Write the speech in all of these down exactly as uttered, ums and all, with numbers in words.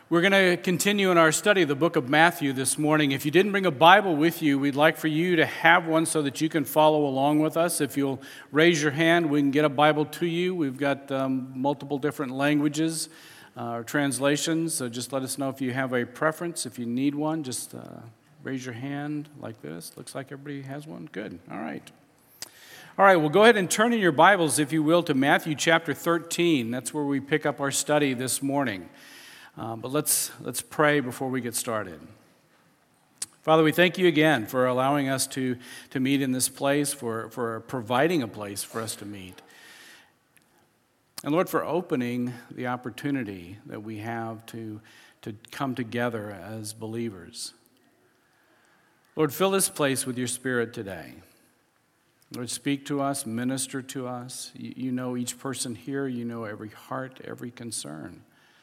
We're going to continue in our study of the book of Matthew this morning. If you didn't bring a Bible with you, we'd like for you to have one so that you can follow along with us. If you'll raise your hand, we can get a Bible to you. We've got um, multiple different languages uh, or translations, so just let us know if you have a preference. If you need one, just uh, raise your hand like this. Looks like everybody has one. Good. All right. All right, well, go ahead and turn in your Bibles, if you will, to Matthew chapter thirteen. That's where we pick up our study this morning. Uh, but let's let's pray before we get started. Father, we thank you again for allowing us to, to meet in this place, for, for providing a place for us to meet. And Lord, for opening the opportunity that we have to, to come together as believers. Lord, fill this place with your Spirit today. Lord, speak to us, minister to us. You, you know each person here. You know every heart, every concern.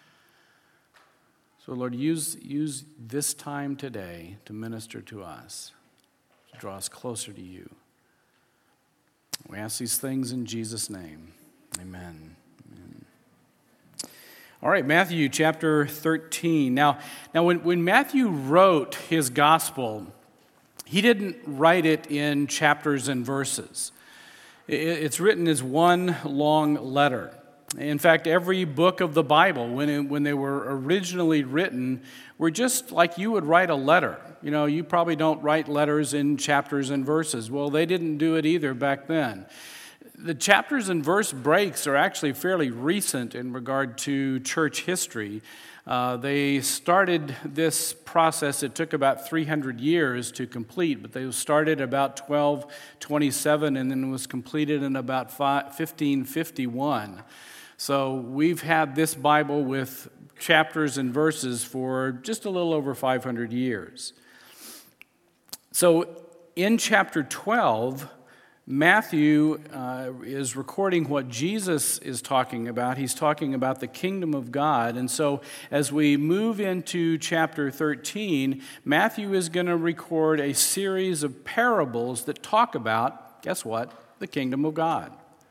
So, Lord, use, use this time today to minister to us, to draw us closer to you. We ask these things in Jesus' name. Amen. Amen. All right, Matthew chapter thirteen. Now, now when, when Matthew wrote his gospel, he didn't write it in chapters and verses. It's written as one long letter. In fact, every book of the Bible, when it, when they were originally written, were just like you would write a letter. You know, you probably don't write letters in chapters and verses. Well, they didn't do it either back then. The chapters and verse breaks are actually fairly recent in regard to church history. Uh, they started this process. It took about three hundred years to complete, but they started about twelve twenty-seven and then was completed in about fifteen fifty-one. So we've had this Bible with chapters and verses for just a little over five hundred years. So in chapter twelve, Matthew uh, is recording what Jesus is talking about. He's talking about the kingdom of God. And so as we move into chapter thirteen, Matthew is going to record a series of parables that talk about, guess what? The kingdom of God.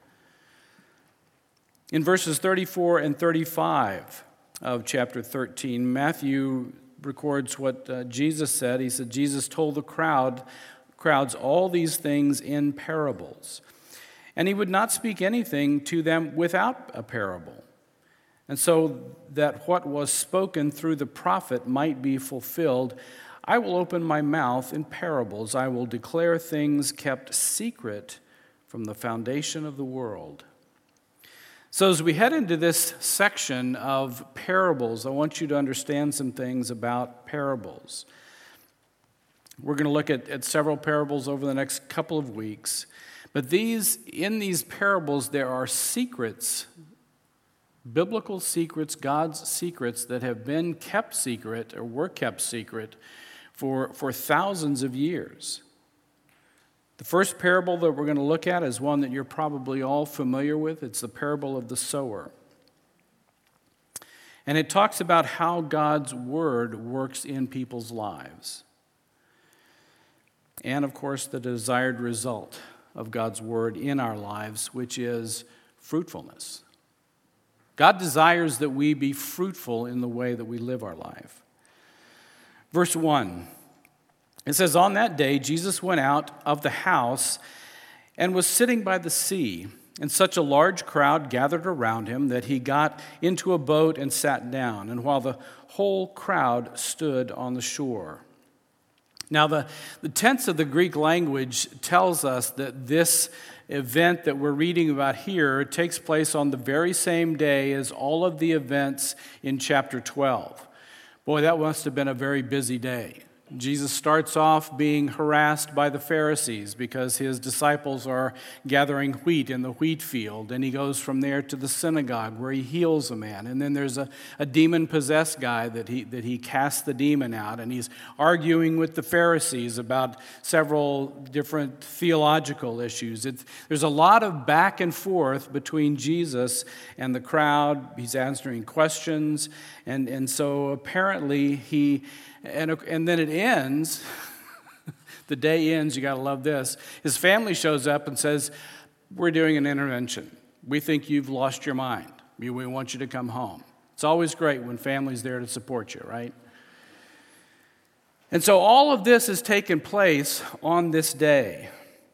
In verses thirty-four and thirty-five of chapter thirteen, Matthew records what uh, Jesus said. He said, Jesus told the crowd, crowds all these things in parables, and he would not speak anything to them without a parable. And so that what was spoken through the prophet might be fulfilled, I will open my mouth in parables. I will declare things kept secret from the foundation of the world. So as we head into this section of parables, I want you to understand some things about parables. We're going to look at, at several parables over the next couple of weeks. But these, in these parables, there are secrets, biblical secrets, God's secrets that have been kept secret or were kept secret for, for thousands of years. The first parable that we're going to look at is one that you're probably all familiar with. It's the parable of the sower. And it talks about how God's word works in people's lives. And, of course, the desired result of God's word in our lives, which is fruitfulness. God desires that we be fruitful in the way that we live our life. Verse one. It says, on that day, Jesus went out of the house and was sitting by the sea, and such a large crowd gathered around him that he got into a boat and sat down, and while the whole crowd stood on the shore. Now, the, the tense of the Greek language tells us that this event that we're reading about here takes place on the very same day as all of the events in chapter twelve. Boy, that must have been a very busy day. Jesus starts off being harassed by the Pharisees because his disciples are gathering wheat in the wheat field. And he goes from there to the synagogue where he heals a man. And then there's a, a demon-possessed guy that he, that he casts the demon out. And he's arguing with the Pharisees about several different theological issues. It's, there's a lot of back and forth between Jesus and the crowd. He's answering questions. And, and so apparently he... And, and then it ends, the day ends, you got to love this. His family shows up and says, we're doing an intervention. We think you've lost your mind. We want you to come home. It's always great when family's there to support you, right? And so all of this has taken place on this day.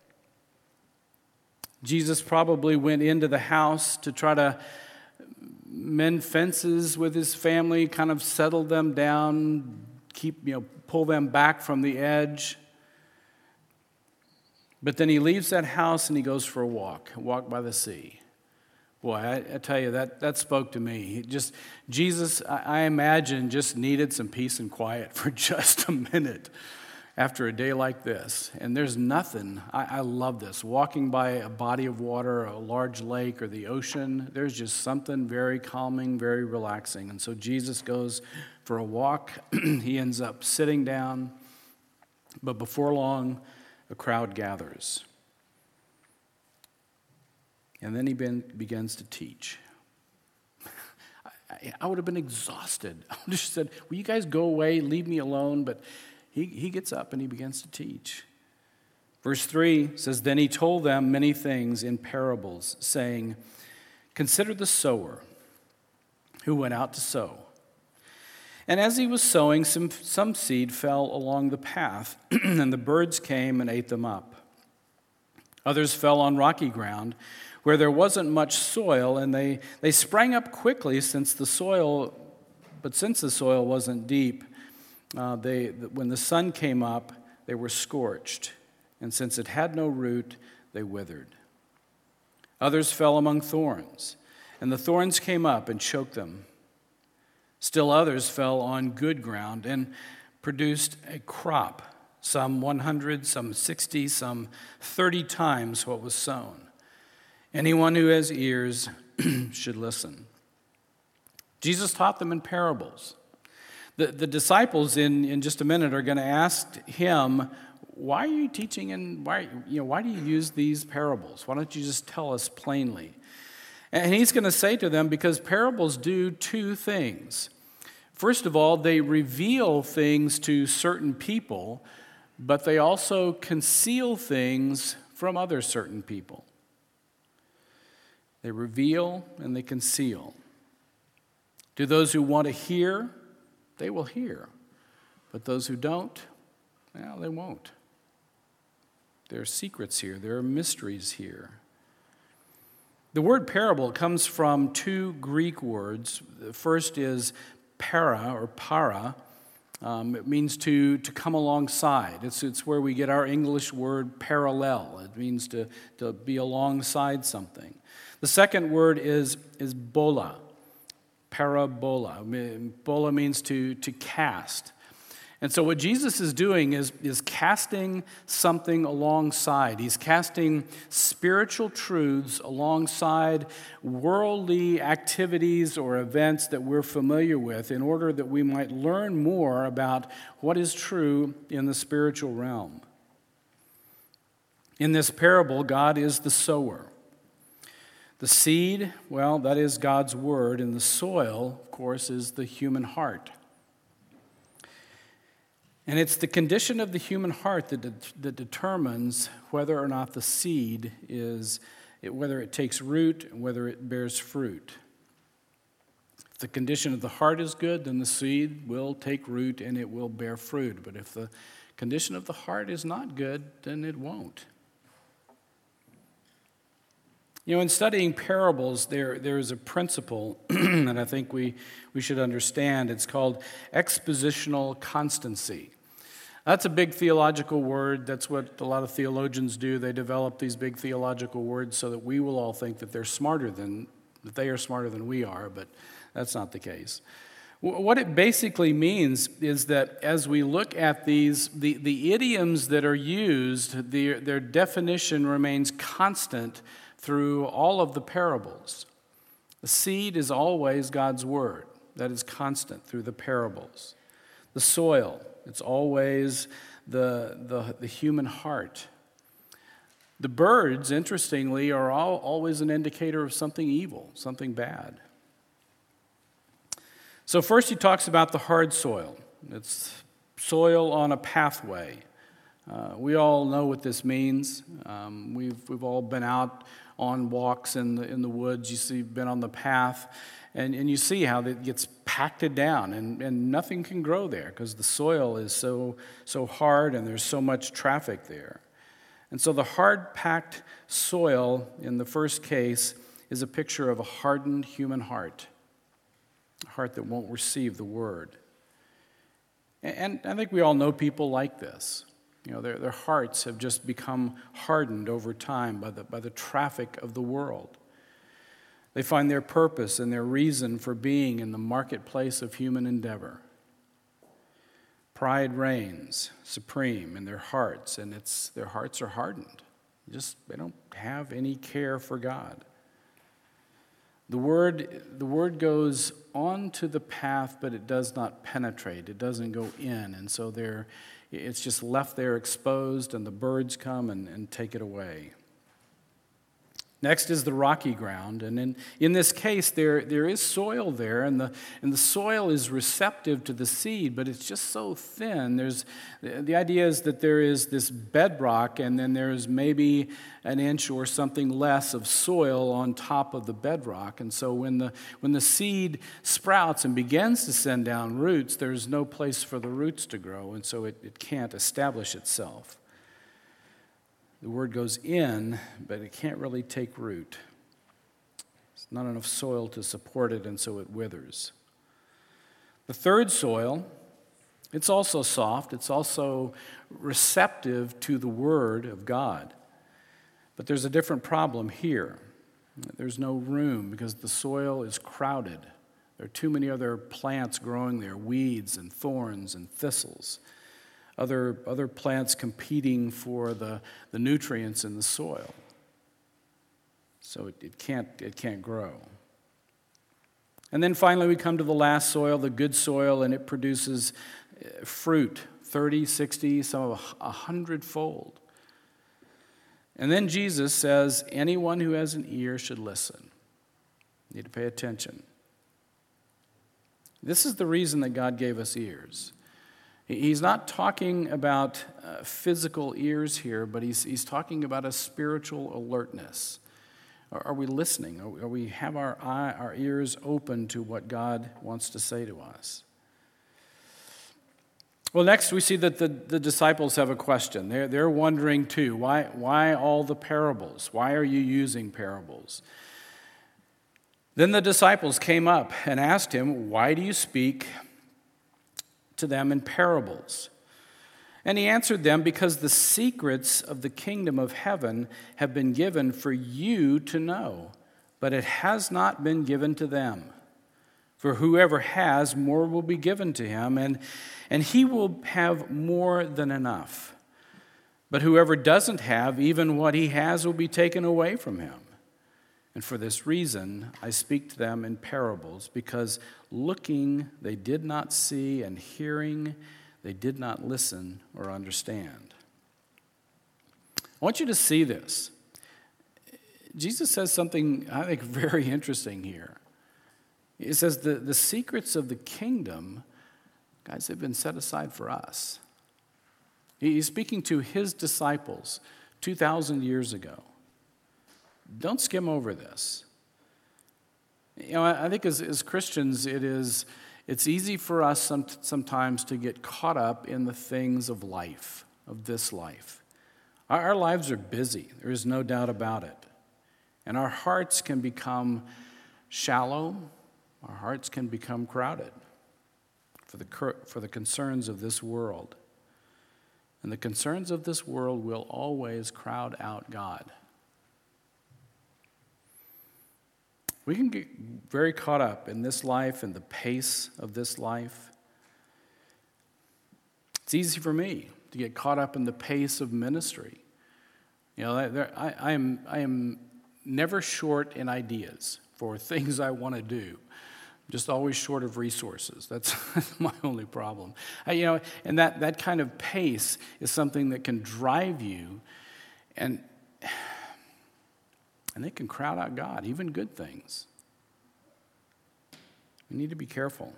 Jesus probably went into the house to try to mend fences with his family, kind of settle them down, keep, you know, pull them back from the edge. But then he leaves that house and he goes for a walk, a walk by the sea. Boy, I, I tell you, that, that spoke to me. He just Jesus, I, I imagine, just needed some peace and quiet for just a minute after a day like this. And there's nothing, I, I love this, walking by a body of water, a large lake, or the ocean, there's just something very calming, very relaxing. And so Jesus goes for a walk. He ends up sitting down, but before long, a crowd gathers. And then he been, begins to teach. I, I would have been exhausted. I would have just said, will you guys go away, leave me alone? But he, he gets up and he begins to teach. Verse three says, then he told them many things in parables, saying, consider the sower who went out to sow. And as he was sowing, some, some seed fell along the path, and the birds came and ate them up. Others fell on rocky ground, where there wasn't much soil, and they, they sprang up quickly since the soil, but since the soil wasn't deep, uh, they when the sun came up, they were scorched, and since it had no root, they withered. Others fell among thorns, and the thorns came up and choked them. Still others fell on good ground and produced a crop, some one hundred, some sixty, some thirty times what was sown. Anyone who has ears should listen. Jesus taught them in parables. The, the disciples in, in just a minute are going to ask him, why are you teaching and why, you know, why do you use these parables? Why don't you just tell us plainly? And he's going to say to them, because parables do two things. First of all, they reveal things to certain people, but they also conceal things from other certain people. They reveal and they conceal. To those who want to hear, they will hear. But those who don't, well, they won't. There are secrets here. There are mysteries here. The word parable comes from two Greek words. The first is para or para. Um, it means to, to come alongside. It's, it's where we get our English word parallel. It means to, to be alongside something. The second word is, is bola, parabola. Bola means to, to cast. And so what Jesus is doing is, is casting something alongside. He's casting spiritual truths alongside worldly activities or events that we're familiar with in order that we might learn more about what is true in the spiritual realm. In this parable, God is the sower. The seed, well, that is God's word, and the soil, of course, is the human heart. And it's the condition of the human heart that, de- that determines whether or not the seed is, it, whether it takes root and whether it bears fruit. If the condition of the heart is good, then the seed will take root and it will bear fruit. But if the condition of the heart is not good, then it won't. You know, in studying parables, there, there is a principle that I think we, we should understand. It's called expositional constancy. That's a big theological word. That's what a lot of theologians do. They develop these big theological words so that we will all think that they're smarter than, that they are smarter than we are, but that's not the case. What it basically means is that as we look at these, the, the idioms that are used, the, their definition remains constant through all of the parables. The seed is always God's word. That is constant through the parables. The soil, it's always the, the, the human heart. The birds, interestingly, are all, always an indicator of something evil, something bad. So first he talks about the hard soil. It's soil on a pathway. Uh, we all know what this means. Um, we've, we've all been out on walks in the, in the woods. You see, been on the path, And, and you see how it gets packed down, and, and nothing can grow there because the soil is so, so hard and there's so much traffic there. And so the hard-packed soil in the first case is a picture of a hardened human heart, a heart that won't receive the word. And, and I think we all know people like this. You know, their, their hearts have just become hardened over time by the, by the traffic of the world. They find their purpose and their reason for being in the marketplace of human endeavor. Pride reigns supreme in their hearts, and it's their hearts are hardened. Just they don't have any care for God. The word, the word goes onto the path, but it does not penetrate. It doesn't go in, and so they're, it's just left there exposed, and the birds come and, and take it away. Next is the rocky ground, and in, in this case, there, there is soil there, and the, and the soil is receptive to the seed, but it's just so thin. There's, the idea is that there is this bedrock, and then there's maybe an inch or something less of soil on top of the bedrock, and so when the, when the seed sprouts and begins to send down roots, there's no place for the roots to grow, and so it, it can't establish itself. The word goes in, but it can't really take root. There's not enough soil to support it, and so it withers. The third soil, it's also soft. It's also receptive to the word of God. But there's a different problem here. There's no room because the soil is crowded. There are too many other plants growing there, weeds and thorns and thistles. Other, other plants competing for the, the nutrients in the soil. So it, it, can't, it can't grow. And then finally we come to the last soil, the good soil, and it produces fruit, thirty, sixty, some of a hundredfold. And then Jesus says, anyone who has an ear should listen. You need to pay attention. This is the reason that God gave us ears. He's not talking about uh, physical ears here, but he's, he's talking about a spiritual alertness. Are, are we listening? Are, are we have our eye, our ears open to what God wants to say to us? Well, next we see that the, the disciples have a question. They're, they're wondering too, why, why all the parables? Why are you using parables? Then the disciples came up and asked him, why do you speak to them in parables? And he answered them, because the secrets of the kingdom of heaven have been given for you to know, but it has not been given to them. For whoever has, more will be given to him, and, and he will have more than enough. But whoever doesn't have, even what he has will be taken away from him. And for this reason, I speak to them in parables, because looking they did not see, and hearing they did not listen or understand. I want you to see this. Jesus says something, I think, very interesting here. He says the, the secrets of the kingdom, guys, they've been set aside for us. He's speaking to his disciples two thousand years ago. Don't skim over this. You know, I think as, as Christians, it is, it's easy for us some, sometimes to get caught up in the things of life, of this life. Our, our lives are busy. There is no doubt about it. And our hearts can become shallow. Our hearts can become crowded for the, for the concerns of this world. And the concerns of this world will always crowd out God. We can get very caught up in this life and the pace of this life. It's easy for me to get caught up in the pace of ministry. You know, there, I, I am I am never short in ideas for things I want to do. I'm just always short of resources. That's my only problem. I, you know, and that, that kind of pace is something that can drive you, and and they can crowd out God, even good things. We need to be careful.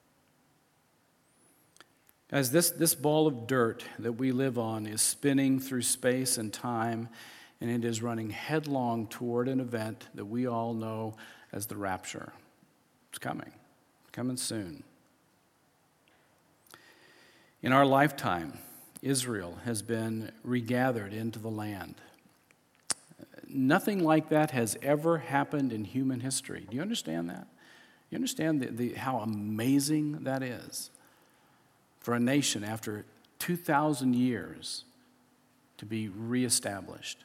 Guys, this, this ball of dirt that we live on is spinning through space and time, and it is running headlong toward an event that we all know as the rapture. It's coming. It's coming soon. In our lifetime, Israel has been regathered into the land. Nothing like that has ever happened in human history. Do you understand that? You understand the, the, how amazing that is for a nation after two thousand years to be reestablished?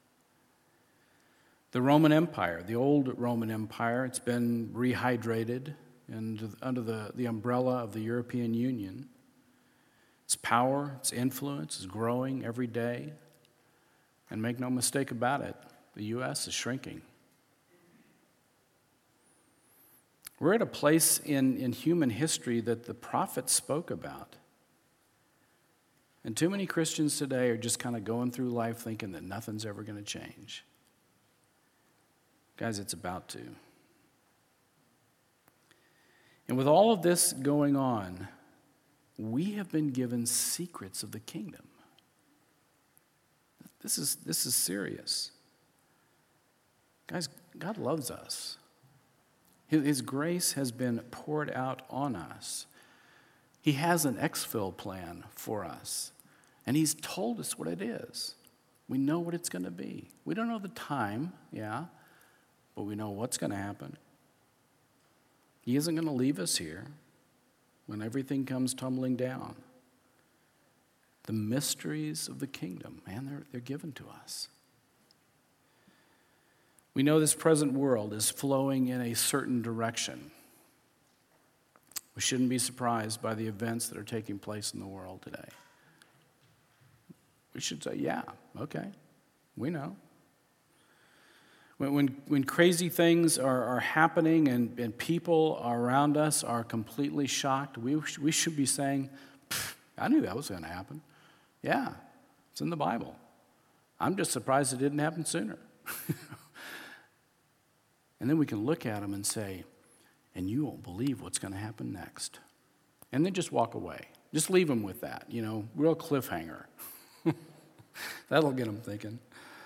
The Roman Empire, the old Roman Empire, it's been rehydrated and under the, the umbrella of the European Union. Its power, its influence is growing every day. And make no mistake about it, the U S is shrinking. We're at a place in, in human history that the prophets spoke about. And too many Christians today are just kind of going through life thinking that nothing's ever going to change. Guys, it's about to. And with all of this going on, we have been given secrets of the kingdom. This is, this is serious. Guys, God loves us. His, his grace has been poured out on us. He has an exfil plan for us. And he's told us what it is. We know what it's going to be. We don't know the time, yeah, but we know what's going to happen. He isn't going to leave us here when everything comes tumbling down. The mysteries of the kingdom, man, they're, they're given to us. We know this present world is flowing in a certain direction. We shouldn't be surprised by the events that are taking place in the world today. We should say, yeah, okay, we know. When, when, when crazy things are, are happening and, and people around us are completely shocked, we, we should be saying, I knew that was going to happen. Yeah, it's in the Bible. I'm just surprised it didn't happen sooner. And then we can look at them and say, and you won't believe what's going to happen next. And then just walk away. Just leave them with that, you know, real cliffhanger. That'll get them thinking.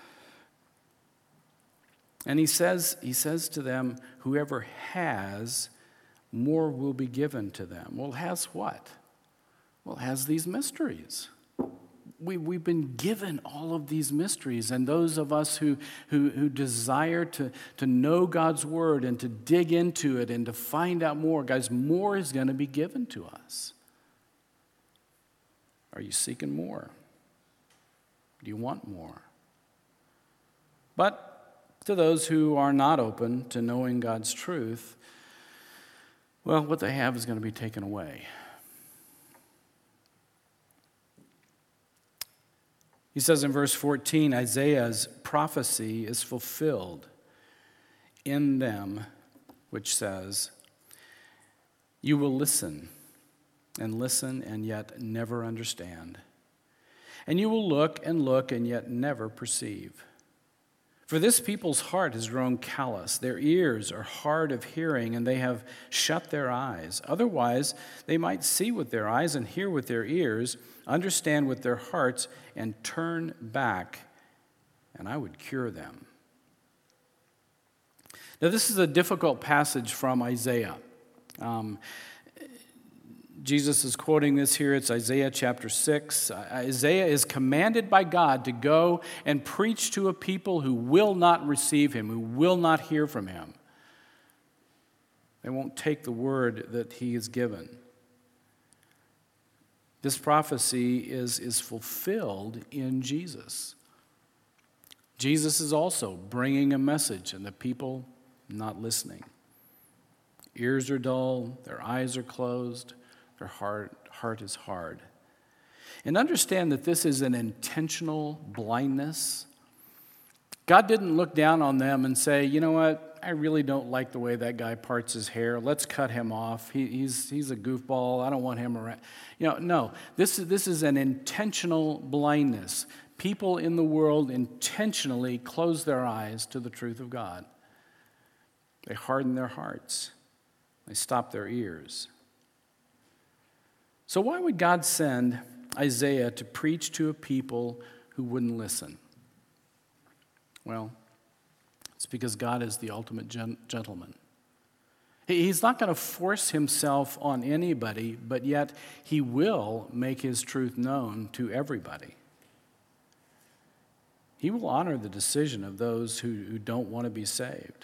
And he says, he says to them, whoever has, more will be given to them. Well, has what? Well, has these mysteries. We, we've been given all of these mysteries, and those of us who, who, who desire to, to know God's word and to dig into it and to find out more, guys, more is going to be given to us. Are you seeking more? Do you want more? But to those who are not open to knowing God's truth, well, what they have is going to be taken away. He says in verse fourteen, Isaiah's prophecy is fulfilled in them, which says, you will listen and listen and yet never understand. And you will look and look and yet never perceive. For this people's heart has grown callous. Their ears are hard of hearing, and they have shut their eyes. Otherwise, they might see with their eyes and hear with their ears, understand with their hearts, and turn back, and I would cure them. Now, this is a difficult passage from Isaiah. Um, Jesus is quoting this here. It's Isaiah chapter six. Isaiah is commanded by God to go and preach to a people who will not receive him, who will not hear from him. They won't take the word that he has given. This prophecy is, is fulfilled in Jesus. Jesus is also bringing a message, and the people not listening. Ears are dull, their eyes are closed, their heart, heart is hard. And understand that this is an intentional blindness. God didn't look down on them and say, you know what, I really don't like the way that guy parts his hair. Let's cut him off. He, he's, he's a goofball. I don't want him around. You know, no, this is, this is an intentional blindness. People in the world intentionally close their eyes to the truth of God. They harden their hearts. They stop their ears. So why would God send Isaiah to preach to a people who wouldn't listen? Well, it's because God is the ultimate gentleman. He's not going to force himself on anybody, but yet he will make his truth known to everybody. He will honor the decision of those who, who don't want to be saved.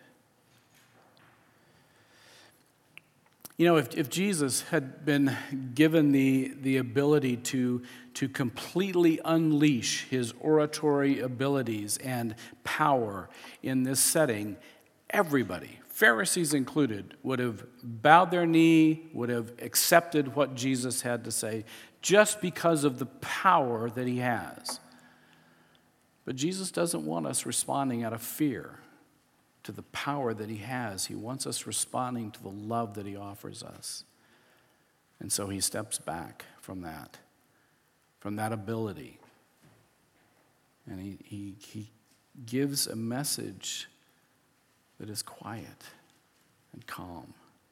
You know, if, if Jesus had been given the, the ability to, to completely unleash his oratory abilities and power in this setting, everybody, Pharisees included, would have bowed their knee, would have accepted what Jesus had to say, just because of the power that he has. But Jesus doesn't want us responding out of fear to the power that he has. He wants us responding to the love that he offers us. And so he steps back from that, from that ability. And he, he, he gives a message that is quiet and calm.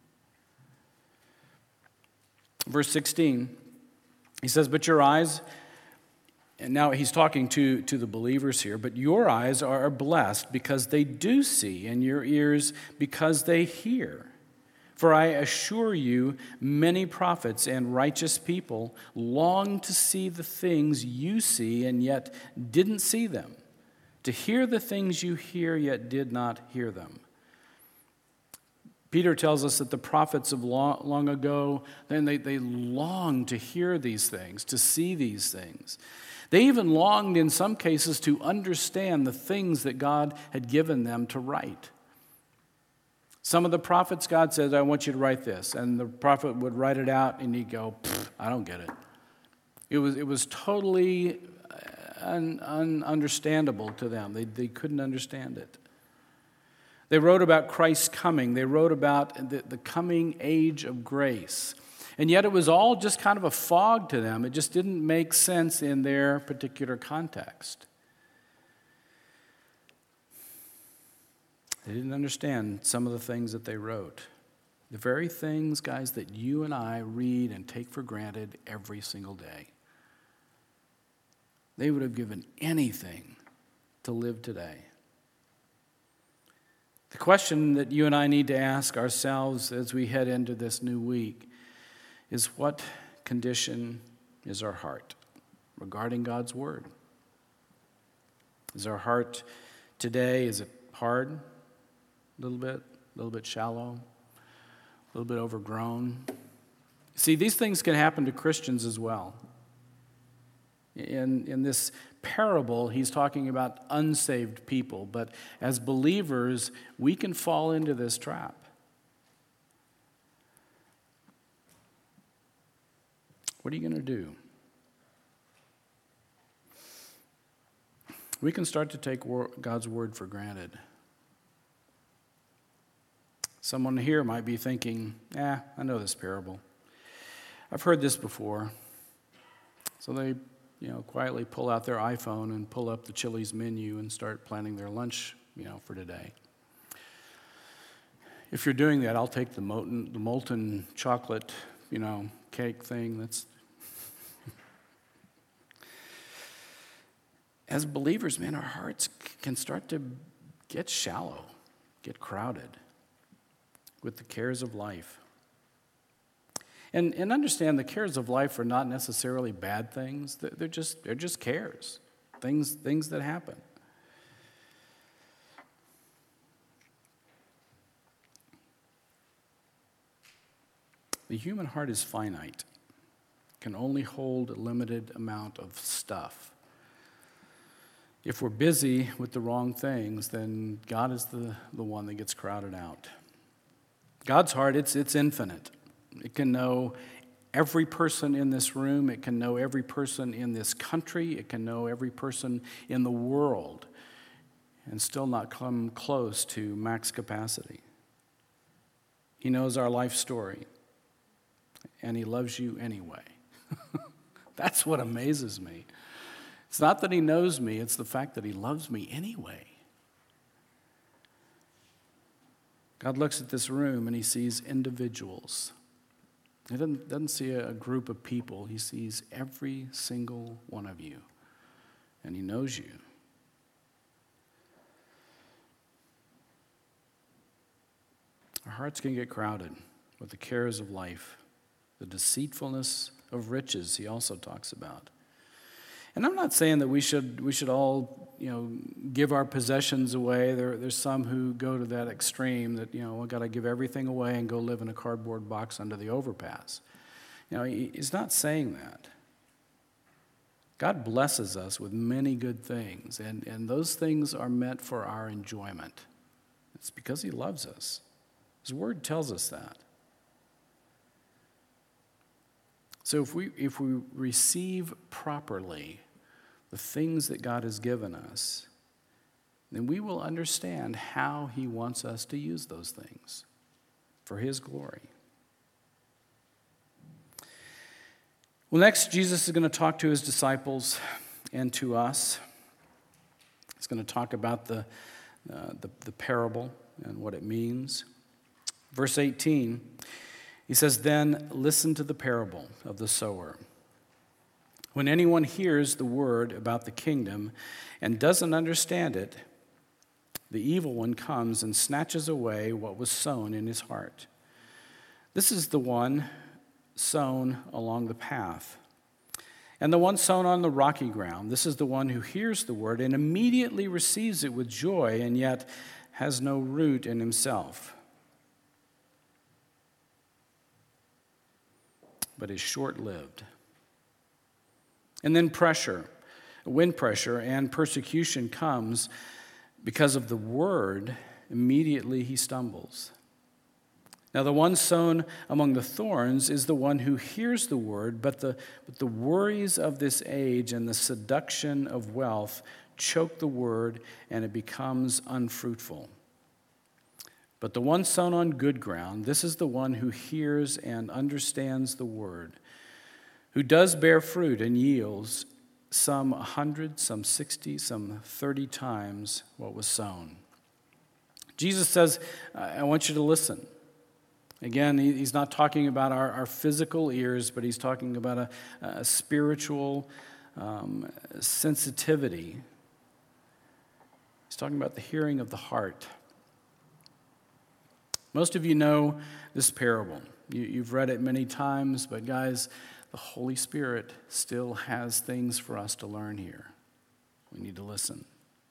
Verse sixteen, he says, but your eyes, and now he's talking to, to the believers here, but your eyes are blessed because they do see, and your ears because they hear. For I assure you, many prophets and righteous people long to see the things you see and yet didn't see them, to hear the things you hear yet did not hear them. Peter tells us that the prophets of long, long ago, then they, they longed to hear these things, to see these things. They even longed in some cases to understand the things that God had given them to write. Some of the prophets, God says, I want you to write this. And the prophet would write it out and he'd go, I don't get it. It was, it was totally un, un, understandable to them. They, they couldn't understand it. They wrote about Christ's coming. They wrote about the, the coming age of grace. And yet it was all just kind of a fog to them. It just didn't make sense in their particular context. They didn't understand some of the things that they wrote. The very things, guys, that you and I read and take for granted every single day. They would have given anything to live today. The question that you and I need to ask ourselves as we head into this new week is, what condition is our heart regarding God's word? Is our heart today, is it hard? A little bit? A little bit shallow? A little bit overgrown? See, these things can happen to Christians as well. In, in this parable, he's talking about unsaved people, but as believers, we can fall into this trap. What are you going to do? We can start to take God's word for granted. Someone here might be thinking, eh, I know this parable. I've heard this before. So they, you know, quietly pull out their iPhone and pull up the Chili's menu and start planning their lunch, you know, for today. If you're doing that, I'll take the molten, the molten chocolate, you know, cake thing. That's As believers, man, our hearts can start to get shallow, get crowded with the cares of life. And, and understand the cares of life are not necessarily bad things. They're just, they're just cares, things, things that happen. The human heart is finite, can only hold a limited amount of stuff. If we're busy with the wrong things, then God is the, the one that gets crowded out. God's heart, it's, it's infinite. It can know every person in this room. It can know every person in this country. It can know every person in the world and still not come close to max capacity. He knows our life story, and he loves you anyway. That's what amazes me. It's not that he knows me, it's the fact that he loves me anyway. God looks at this room and he sees individuals. He doesn't, doesn't see a group of people. He sees every single one of you. And he knows you. Our hearts can get crowded with the cares of life, the deceitfulness of riches he also talks about. And I'm not saying that we should we should all, you know, give our possessions away. There, there's some who go to that extreme that, you know, I've got to give everything away and go live in a cardboard box under the overpass. You know, he, he's not saying that. God blesses us with many good things, and, and those things are meant for our enjoyment. It's because he loves us. His word tells us that. So if we if we receive properly the things that God has given us, then we will understand how he wants us to use those things for his glory. Well, next, Jesus is going to talk to his disciples and to us. He's going to talk about the, uh, the, the parable and what it means. Verse eighteen, he says, "Then listen to the parable of the sower. When anyone hears the word about the kingdom and doesn't understand it, the evil one comes and snatches away what was sown in his heart. This is the one sown along the path. And the one sown on the rocky ground, this is the one who hears the word and immediately receives it with joy and yet has no root in himself, but is short-lived. And then pressure, wind pressure and persecution comes because of the word. Immediately he stumbles. Now the one sown among the thorns is the one who hears the word, but the, but the worries of this age and the seduction of wealth choke the word, and it becomes unfruitful. But the one sown on good ground, this is the one who hears and understands the word, who does bear fruit and yields some a hundred, some sixty, some thirty times what was sown." Jesus says, I want you to listen. Again, he's not talking about our, our physical ears, but he's talking about a, a spiritual um, sensitivity. He's talking about the hearing of the heart. Most of you know this parable. You, you've read it many times, but guys, the Holy Spirit still has things for us to learn here. We need to listen.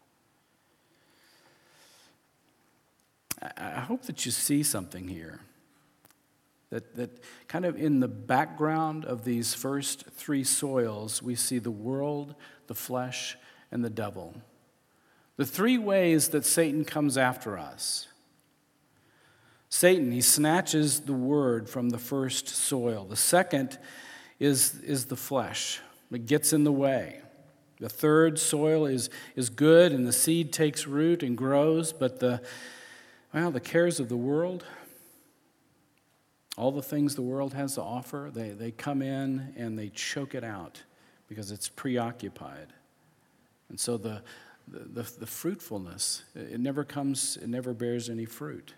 I, I hope that you see something here. That, that kind of in the background of these first three soils, we see the world, the flesh, and the devil. The three ways that Satan comes after us. Satan, he snatches the word from the first soil. The second is, is the flesh. It gets in the way. The third soil is, is good, and the seed takes root and grows, but the, well, the cares of the world, all the things the world has to offer, they, they come in and they choke it out because it's preoccupied. And so the, the, the, the fruitfulness, it never comes, it never bears any fruit.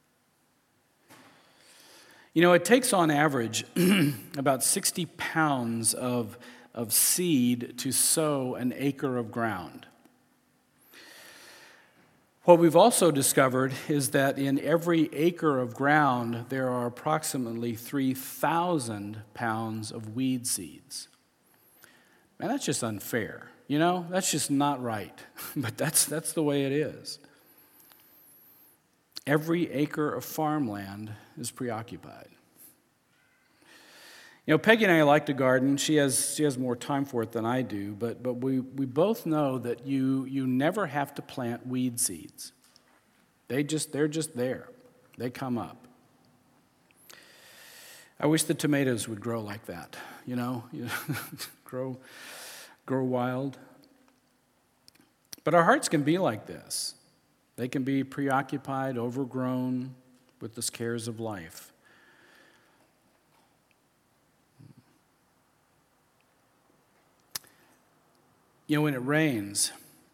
You know, it takes on average about sixty pounds of, of seed to sow an acre of ground. What we've also discovered is that in every acre of ground, there are approximately three thousand pounds of weed seeds. Man, that's just unfair. You know, that's just not right. But that's, that's the way it is. Every acre of farmland is preoccupied. You know, Peggy and I like to garden. She has she has more time for it than I do, but but we, we both know that you you never have to plant weed seeds. They just they're just there. They come up. I wish the tomatoes would grow like that, you know, you know grow grow wild. But our hearts can be like this. They can be preoccupied, overgrown with the cares of life. You know, when it rains,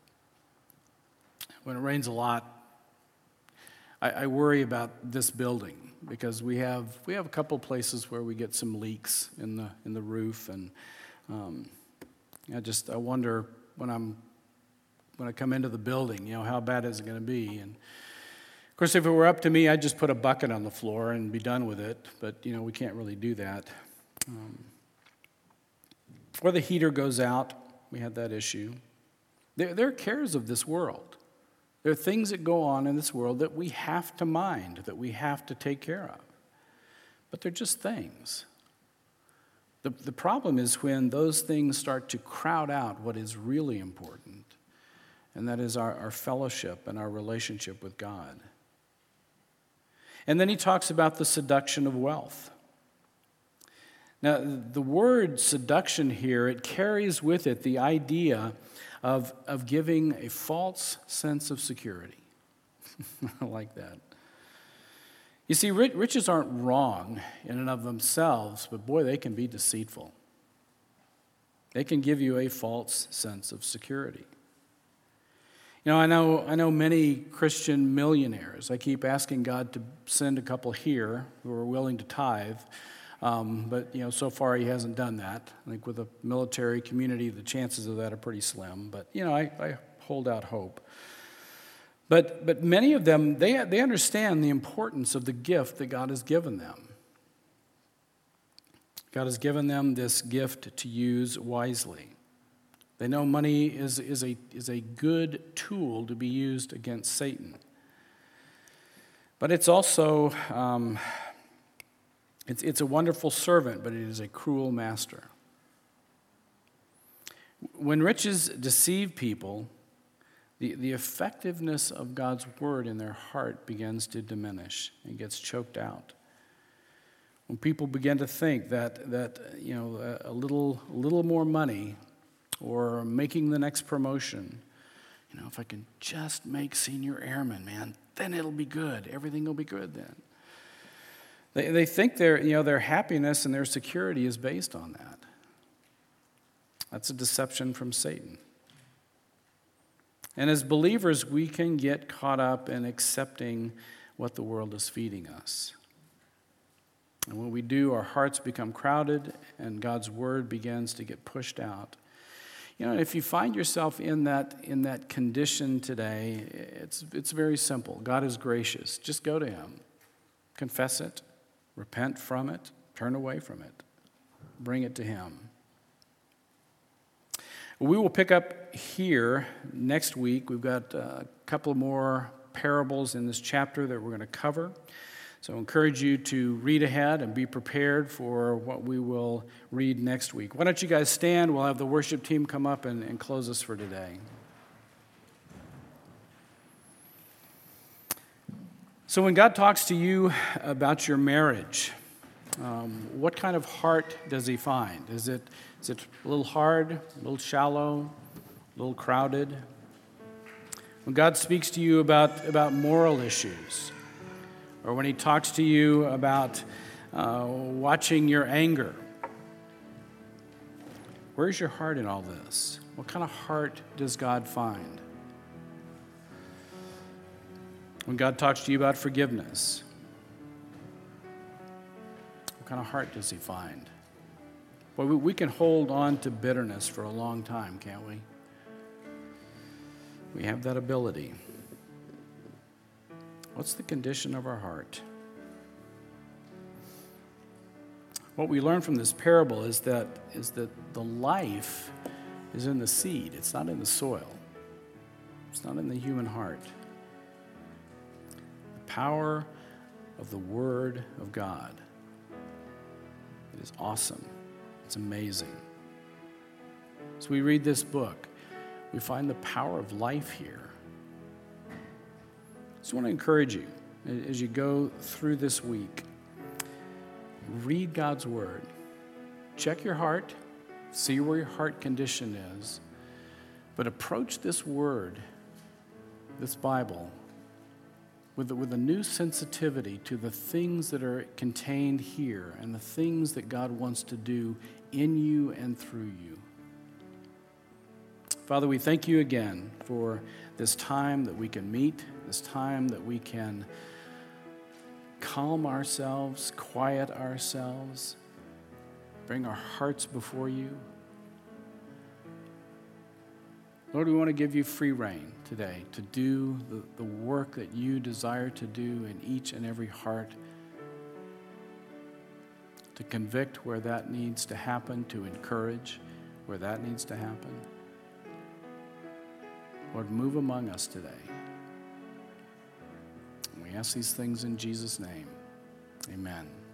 when it rains a lot, I, I worry about this building because we have we have a couple places where we get some leaks in the in the roof, and um, I just I wonder when I'm when I come into the building, you know, how bad is it going to be? And course, if it were up to me, I'd just put a bucket on the floor and be done with it. But, you know, we can't really do that. Um, or the heater goes out. We had that issue. There, there are cares of this world. There are things that go on in this world that we have to mind, that we have to take care of. But they're just things. The, the problem is when those things start to crowd out what is really important, and that is our, our fellowship and our relationship with God. And then he talks about the seduction of wealth. Now, the word seduction here, it carries with it the idea of, of giving a false sense of security. I like that. You see, riches aren't wrong in and of themselves, but boy, they can be deceitful. They can give you a false sense of security. You know, I know I know many Christian millionaires. I keep asking God to send a couple here who are willing to tithe, um, but, you know, so far he hasn't done that. I think with a military community, the chances of that are pretty slim, but, you know, I, I hold out hope. But but many of them, they, they understand the importance of the gift that God has given them. God has given them this gift to use wisely. They know money is, is, a, is a good tool to be used against Satan. But it's also, um, it's, it's a wonderful servant, but it is a cruel master. When riches deceive people, The, the effectiveness of God's word in their heart begins to diminish and gets choked out. When people begin to think that, that you know, a little, a little more money or making the next promotion, you know, if I can just make senior airman, man, then it'll be good. Everything will be good then. They, they think their, you know, their happiness and their security is based on that. That's a deception from Satan. And as believers, we can get caught up in accepting what the world is feeding us. And when we do, our hearts become crowded and God's word begins to get pushed out. You know, if you find yourself in that in that condition today, it's it's very simple. God is gracious. Just go to him. Confess it. Repent from it. Turn away from it. Bring it to him. We will pick up here next week. We've got a couple more parables in this chapter that we're going to cover. So I encourage you to read ahead and be prepared for what we will read next week. Why don't you guys stand? We'll have the worship team come up and, and close us for today. So when God talks to you about your marriage, um, what kind of heart does he find? Is it Is it a little hard, a little shallow, a little crowded? When God speaks to you about, about moral issues, or when he talks to you about uh, watching your anger, where's your heart in all this? What kind of heart does God find? When God talks to you about forgiveness, what kind of heart does he find? Boy, we can hold on to bitterness for a long time, can't we? We have that ability. What's the condition of our heart? What we learn from this parable is that, is that the life is in the seed. It's not in the soil. It's not in the human heart. The power of the Word of God. It is awesome. It's amazing. As we read this book, we find the power of life here. I just want to encourage you, as you go through this week, read God's word. Check your heart, see where your heart condition is, but approach this word, this Bible, with, with a new sensitivity to the things that are contained here and the things that God wants to do in you and through you. Father, we thank you again for this time that we can meet, this time that we can calm ourselves, quiet ourselves, bring our hearts before you. Lord, we want to give you free rein today to do the, the work that you desire to do in each and every heart, to convict where that needs to happen, to encourage where that needs to happen. Lord, move among us today. We ask these things in Jesus' name. Amen.